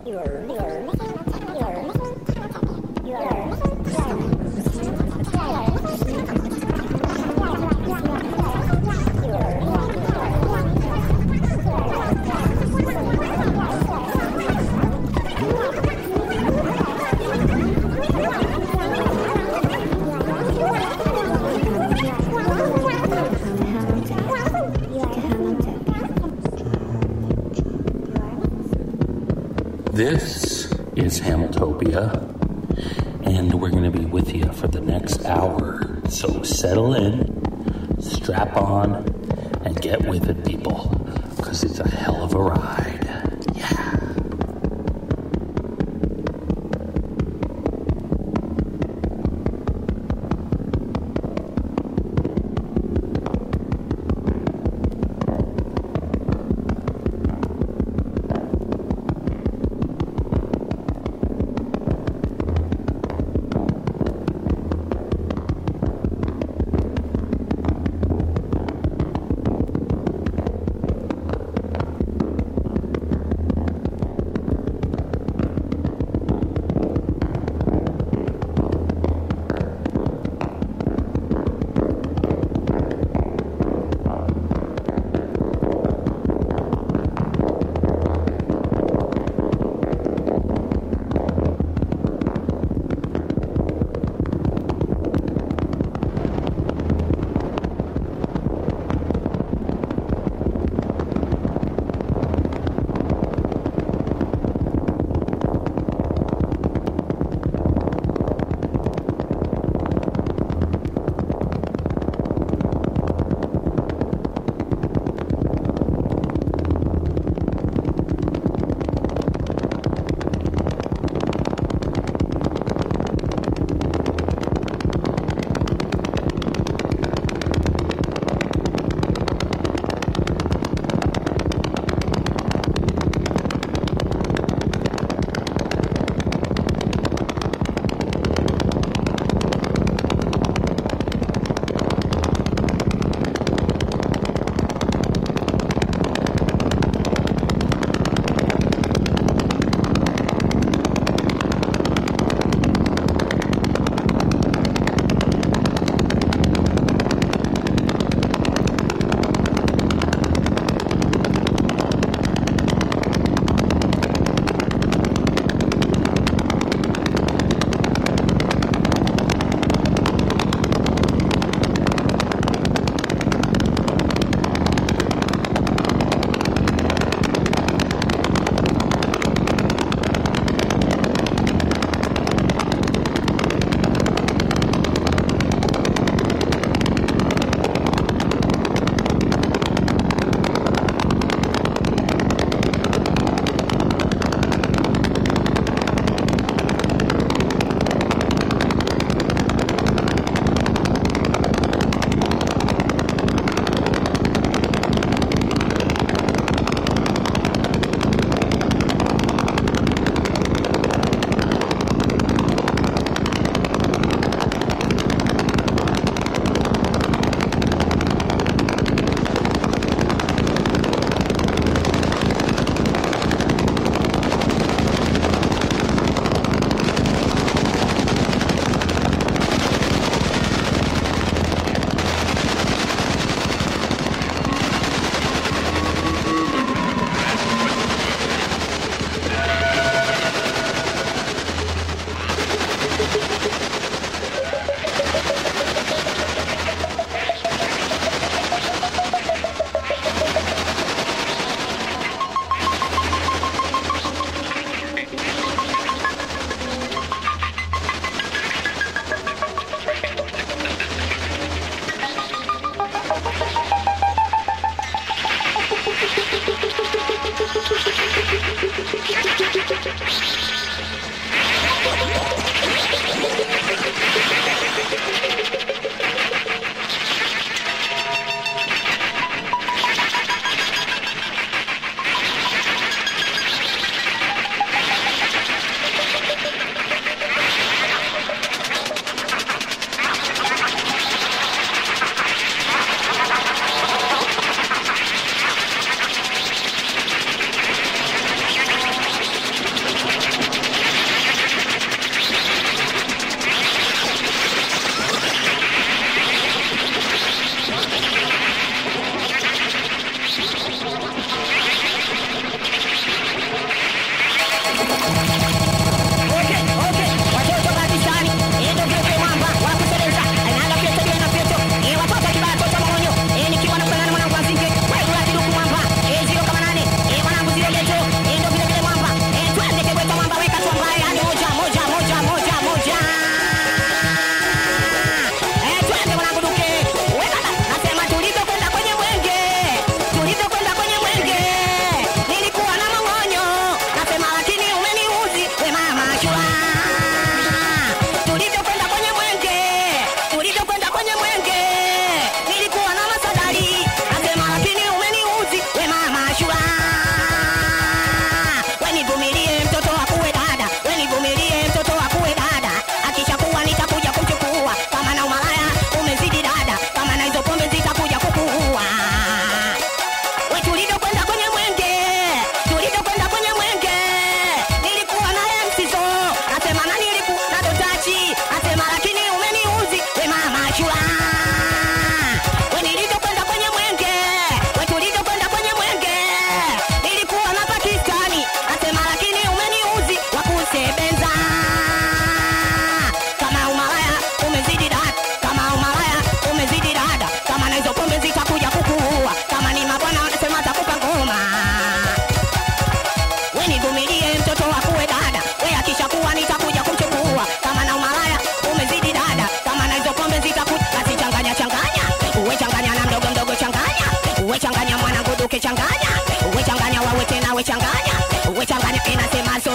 This is Hamiltopia, and we're going to be with you for the next hour. So settle in, strap on, and get with it, people, because it's a hell of a ride. Yeah.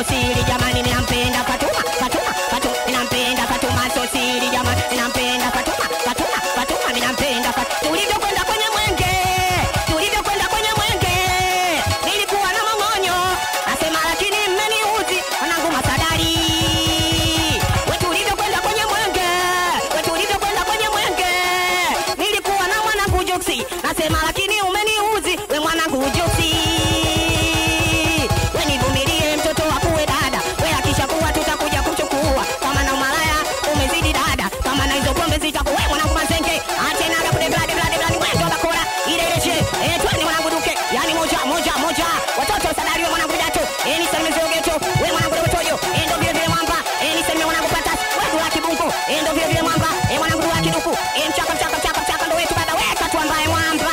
siri jamani, ninampenda Fatuma, Fatuma, Fatuma, ninampenda Fatuma so siri jamani, ninampenda Fatuma, Fatuma, Fatuma, ninampenda Fatuma. Tulivyokwenda kwenye mwenge, tulivyokwenda kwenye mwenge, nilikuwa na mang'onyo, nasema lakini mmeniuzi wanangu masadari. We tulivyokwenda kwenye mwenge, we tulivyokwenda kwenye mwenge, nilikuwa na mwanangu Juksi, nasema lakini umeniuzi we mwanangu Juksi. We nivumilie mtoto wakuwe dada, we hakisha kuwa tutakuja kuchukua. Kama na umalaya umezidi dada, kama na hizo pombe zitakuwa we mwanangu Mazenge. Ache na kude blade blade blade mwendo bakora ile reje. Twende mwanangu Duke, yani moja moja moja. Watoto sadari we mwanangu Dato, ni sema zogeto, we mwanangu Dotoyo, ndo vile vile mwamba, ni sema mwanangu Patas, we dula kibungu, ndo vile vile mwamba, mwanangu dula kiduku, mchaka mchaka mchaka mchaka ndo wetu bada weka tu ambaye mwamba.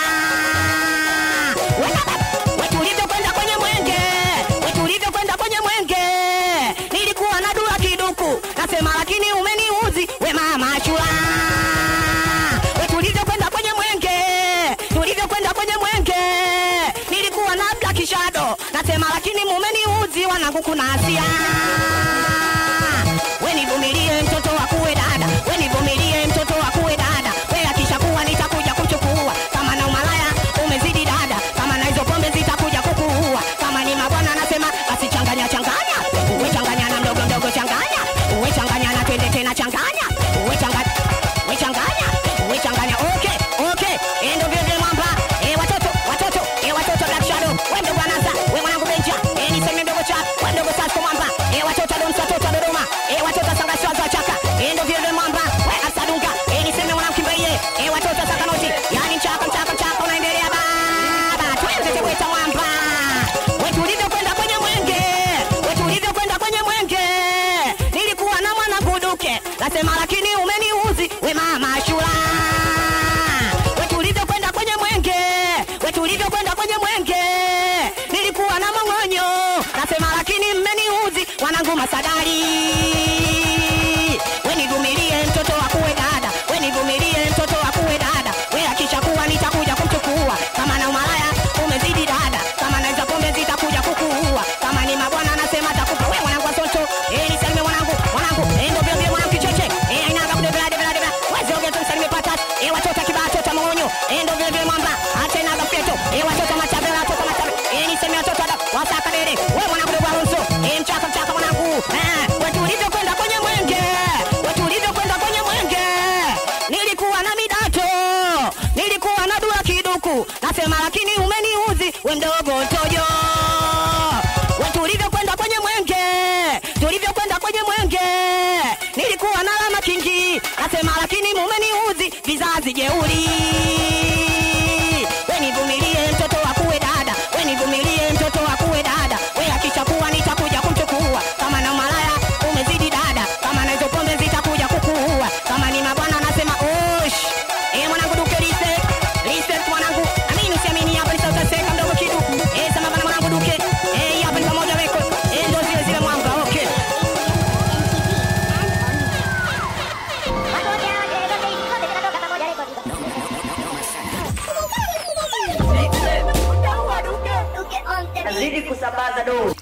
We tulivyokwenda kwenye mwenge, we tulivyokwenda kwenye mwenge, nilikuwa na dula kiduku, nasema lakini umeniuzi we mama Chula. We tulivyokwenda kwenye mwenge, tulivyokwenda kwenye mwenge, nilikuwa na Black Shadow, nasema lakini mumeniuzi wanangu kuna Asia. We nivumilie mtoto wakuwe dada, we nivumilie mtoto wakuwe dada, we akishakuwa nitakuja kuchukua. Kama na umalaya umezidi dada, kama na hizo pombe zitakuja kukuua. Kama ni mabwana nasema basi changanya changanya, uwe changanya na mdogo mdogo changanya, uwe changanya na twende tena changanya, uwe changanya, uwe changanya, uwe changanya. Okay, okay, ndo vile vile mwamba. Watoto, watoto, watoto Black Shadow, we mdogo anaza, we mwanangu Benja, niseme mdogo cha, we mdogo Sasko mwamba, watoto Donsa, watoto Dodoma, watoto Sangaswaza chaka, ndo vile vile mwamba, we Asadunga, niseme mwanangu Kimbaye, watoto Sakanoti, yani chaka chaka chaka unaendelea baba, twende teweta mwamba. We tulivyokwenda kwenye mwenge, we tulivyokwenda kwenye mwenge, nilikuwa na mwanangu Duke, nasema lakini umeniuzi we mama Shula. We tulivyokwenda kwenye mwenge, we tulivyokwenda kwenye mwenge, nilikuwa na mang'onyo, nasema lakini mmeniuzi wanangu masadari. We nivumilie mtoto wakuwe dada, we nivumilie mtoto wakuwe dada, we akishakuwa nitakuja kumchukua. Kama na umalaya umezidi dada, kama na hizo pombe zitakuja kukuua. Kama ni mabwana nasema takupa we mwanangu Asoto, nisalime mwanangu, mwanangu ndo vile vile mwanangu Kicheche, inaga kude blade blade blade, wewe zoge tumsalime Patas, watoto kibao watoto mang'onyo, ndo vile vile mwamba, acha inaga peto, watoto machabela, watoto machabela, niseme watoto wasaka dede, we mwanangu dogo Alonso, mchaka mchaka mwanangu. We tulivyokwenda kwenye mwenge, we tulivyokwenda kwenye mwenge, nilikuwa na Midato, nilikuwa na Dula kiduku, nasema lakini umeniuzi we mdogo Toyo. We tulivyokwenda kwenye mwenge, tulivyokwenda kwenye mwenge, nilikuwa na Lama Kingi, nasema lakini mumeniuzi vizazi jeuri. We nivumilie mtoto wakuwe dada, we nivumilie mtoto wakuwe dada, we akishakuwa nitakuja kumchukua. Kama na umalaya umezidi dada, kama na hizo pombe zitakuja kukuua. Kama ni mabwana nasema osh, mwanangu Duke reset, reset mwanangu, amini usiamini hapa ni sauti seka mdogo kiduku, sema bana mwanangu Duke, hapa ni pamoja record, ndo zile zile mwanga. Okay, Zidi kusambaza do.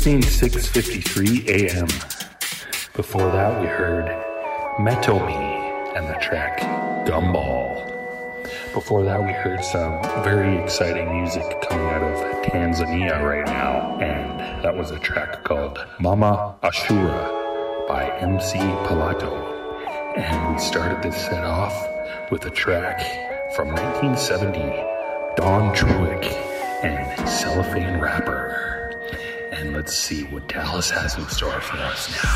6:53 a.m. Before that, we heard Metomi and the track Gumball. Before that, we heard some very exciting music coming out of Tanzania right now, and that was a track called Mama Ashura by MC Palato. And we started this set off with a track from 1970, Don Truick and Cellophane Rapper. And let's see what Dallas has in store for us now.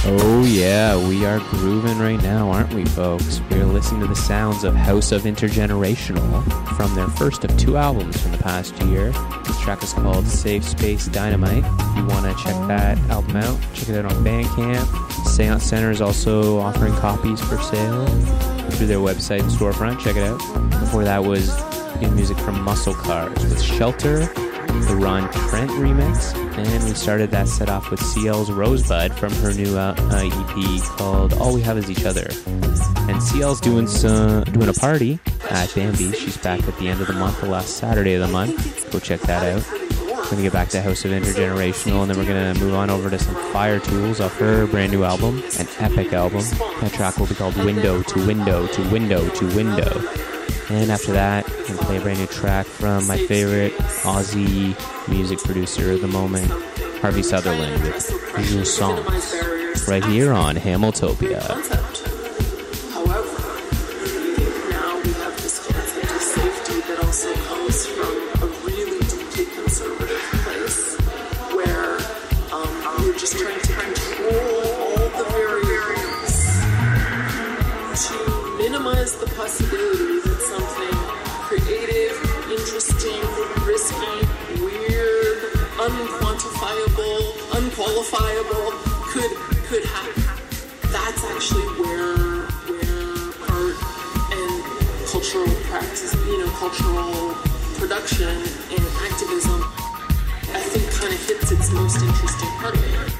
Oh yeah, we are grooving right now, aren't we, folks? We're listening to the sounds of House of Intergenerational from their first of 2 albums from the past year. This track is called Safe Space Dynamite. If you want to check that album out, check it out on Bandcamp. Seance Center is also offering copies for sale through their website and storefront. Check it out. Before that was music from Muscle Cars with Shelter, the Ron Trent remix, and we started that set off with CL's Rosebud from her new EP called All We Have Is Each Other. And CL's doing a party at Bambi. She's back at the end of the month, the last Saturday of the month. Go check that out. We're going to get back to House of Intergenerational, and then we're going to move on over to some Fire Tools off her brand new album, an epic album. That track will be called Window to Window to Window to Window. And after that, I'm going to play a brand new track from my favorite Aussie music producer of the moment, Harvey Sutherland, with Visual Songs, right here on Hamiltopia. However, now we have this concept of safety that also comes from a really deeply conservative place, where you're just trying to control all the variables to minimize the possibility that something creative, interesting, risky, weird, unquantifiable, unqualifiable could happen. That's actually where art and cultural practice, cultural production and activism, I think, kind of hits its most interesting part of it.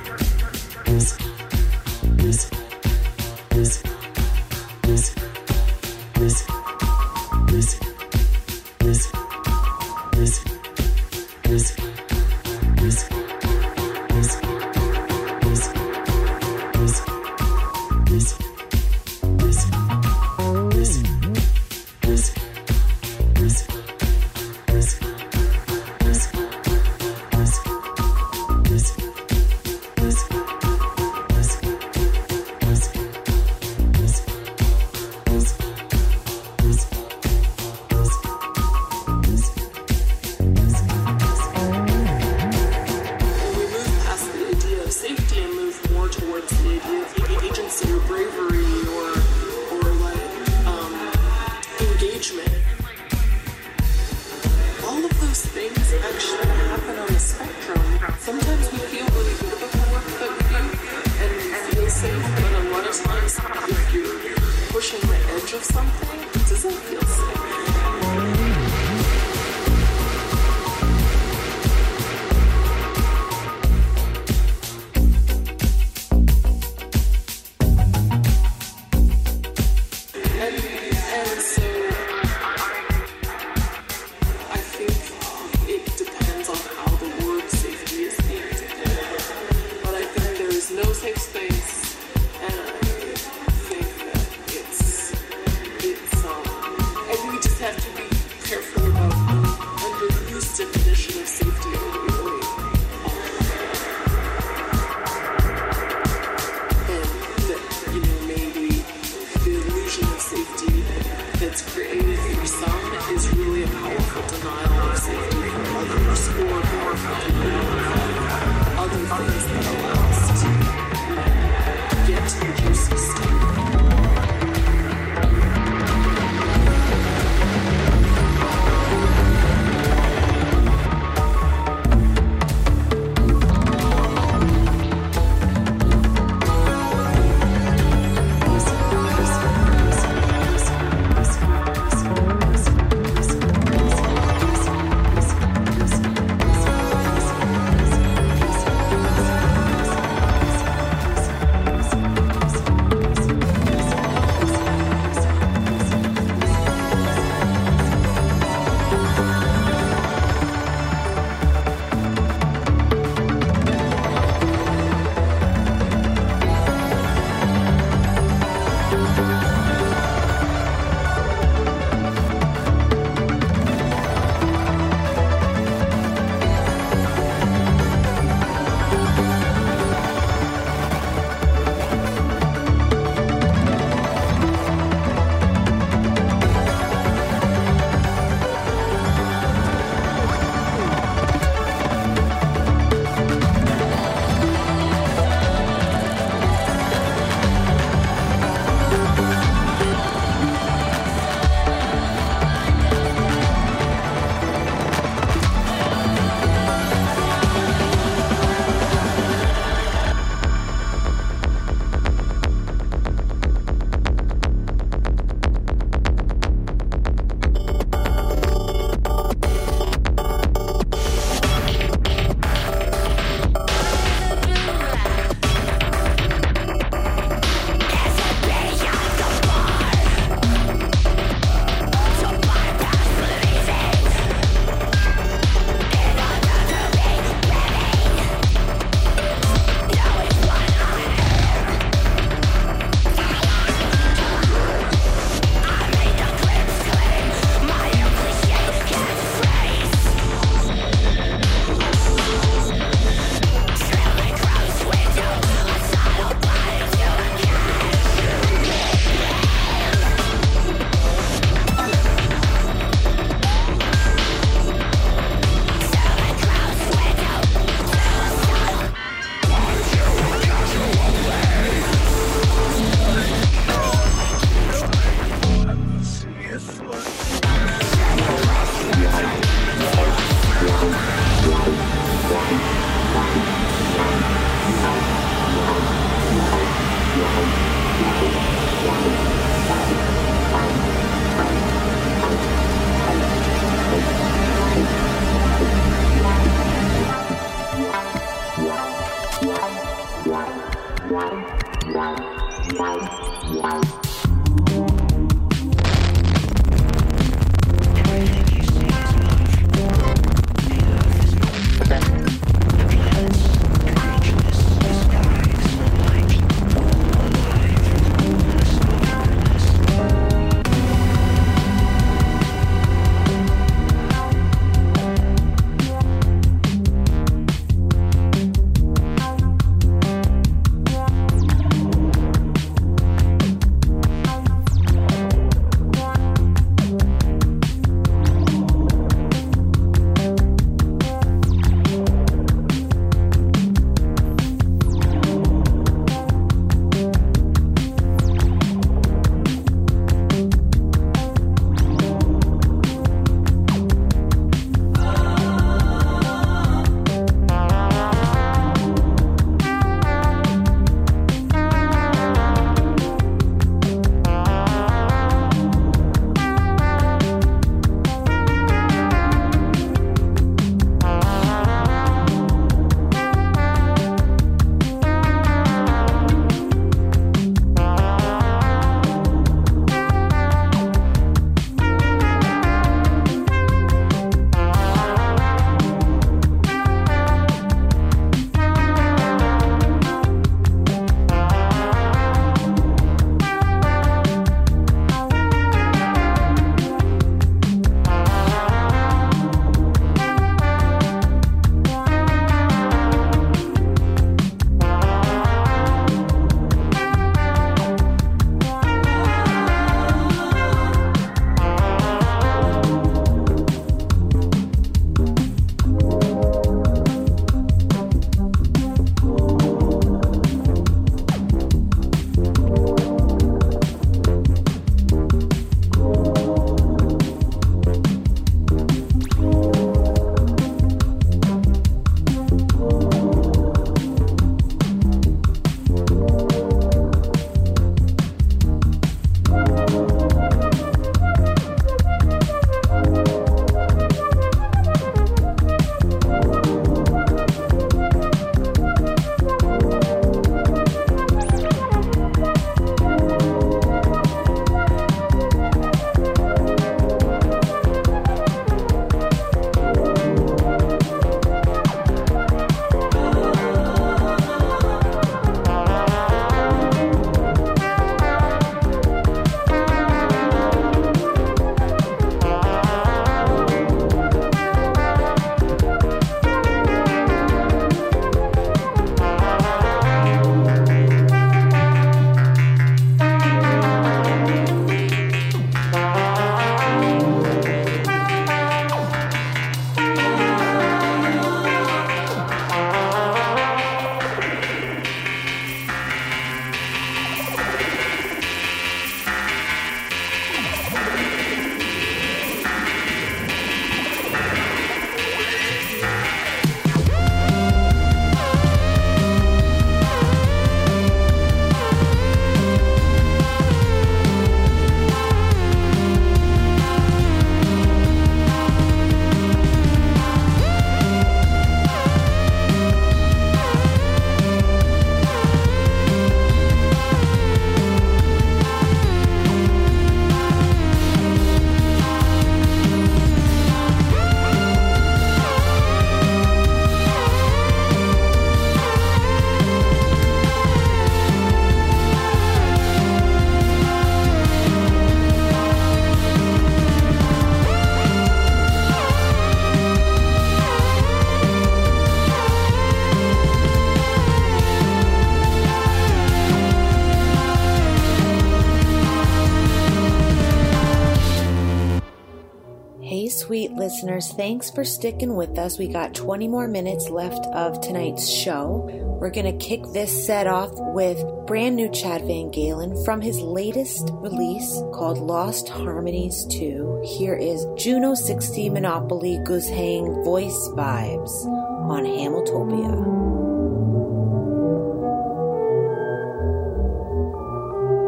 sweet listeners, thanks for sticking with us. We got 20 more minutes left of tonight's show. We're going to kick this set off with brand new Chad Van Galen from his latest release called Lost Harmonies 2. Here is Juno 60 Monopoly Goose Hang Voice Vibes on Hamiltopia.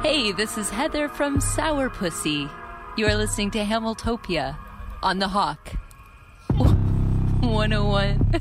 Hey, this is Heather from Sourpussy. You are listening to Hamiltopia on the Hawk. 101.5.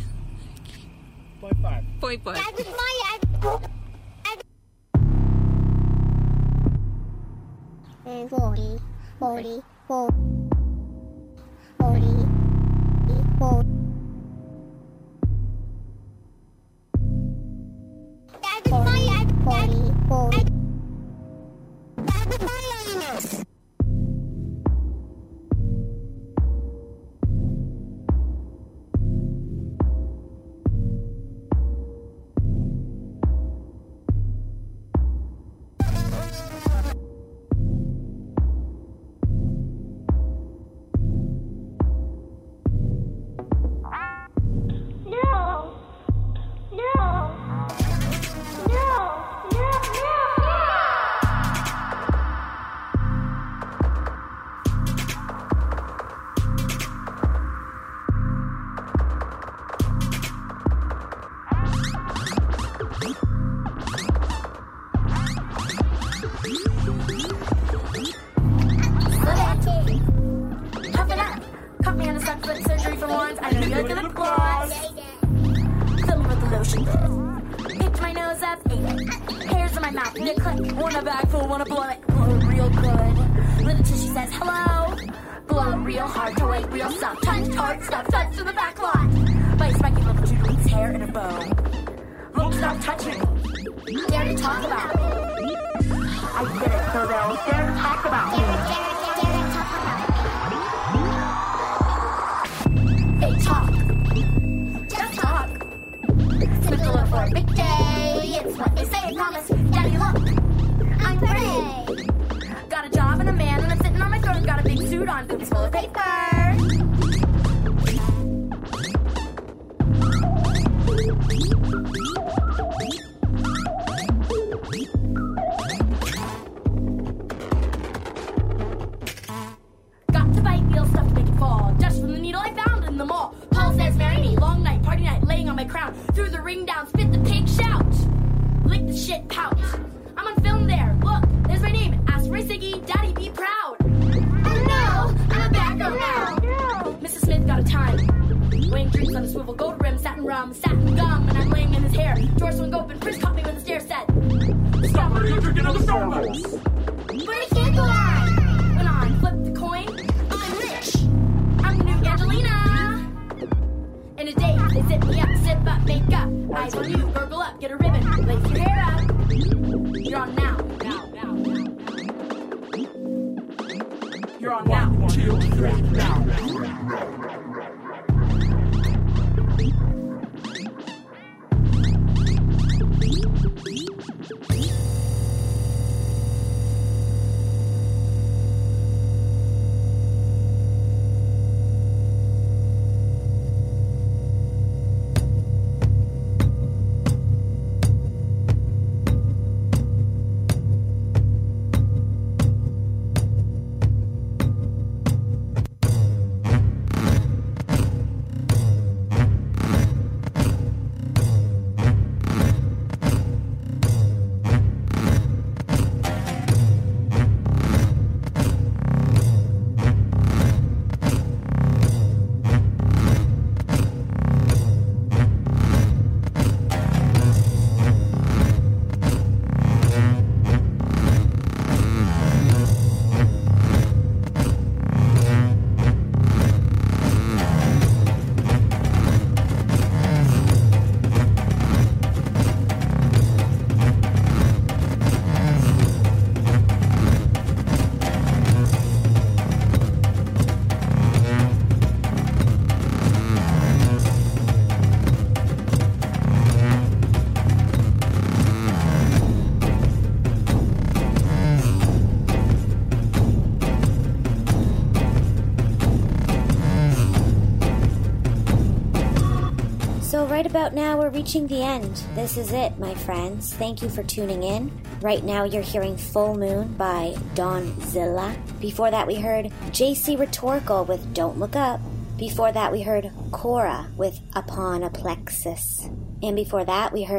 Right about now, we're reaching the end. This is it, my friends. Thank you for tuning in. Right now, you're hearing Full Moon by Dawnzilla. Before that, we heard JC Rhetorical with Don't Look Up. Before that, we heard Cora with Upon a Plexus. And before that, we heard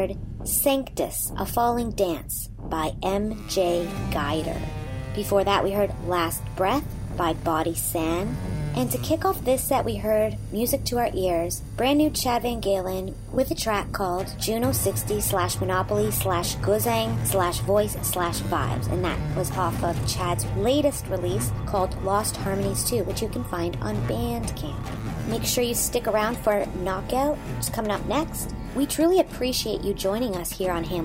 Sanctus, A Falling Dance by M.J. Guider. Before that, we heard Last Breath by Body San. And to kick off this set, we heard Music to Our Ears, brand new Chad Van Galen with a track called Juno 60/Monopoly/Guzang/Voice/Vibes. And that was off of Chad's latest release called Lost Harmonies 2, which you can find on Bandcamp. Make sure you stick around for Knockout, which is coming up next. We truly appreciate you joining us here on Hamilton